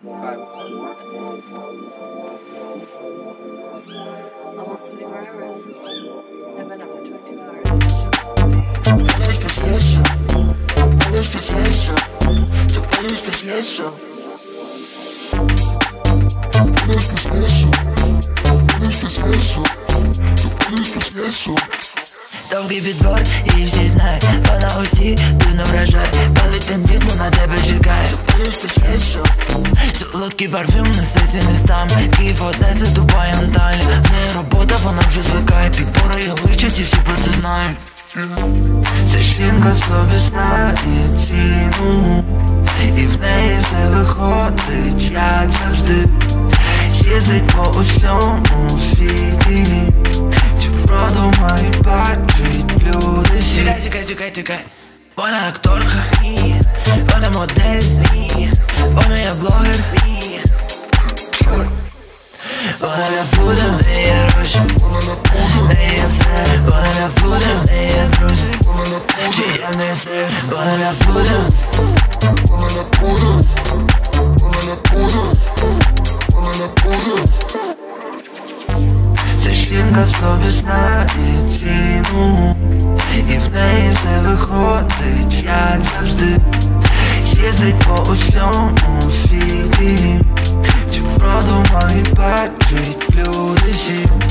5. Almost 24 hours. I've been up for 22 hours. Довгий відбор і всі знають, вона усі дивно вражає. Палить тендітно на тебе чекає. Солодкий парфюм несеться містами. Київ, Одеса, Дубай, Анталія. В неї робота, вона вже звикає. Підбори її личать і всі про це знають. Ця жінка собі знає ціну, і в неї все виходить, як завжди. Їздить по усьому світі, цю вроду мають бачить люди всі. Чекай. Вона акторка, ні. Вона модель, ні. Вона є блогер, ні. Вона не буде, в неї є гроші, в неї є все. Вона не буде, в неї є друзі, чи є в неї серце. Вона не буде, ця жінка собі знає ціну, і в неї все виходить, як завжди. Їздить по усьому світі, цю вроду мають бачить люди всі.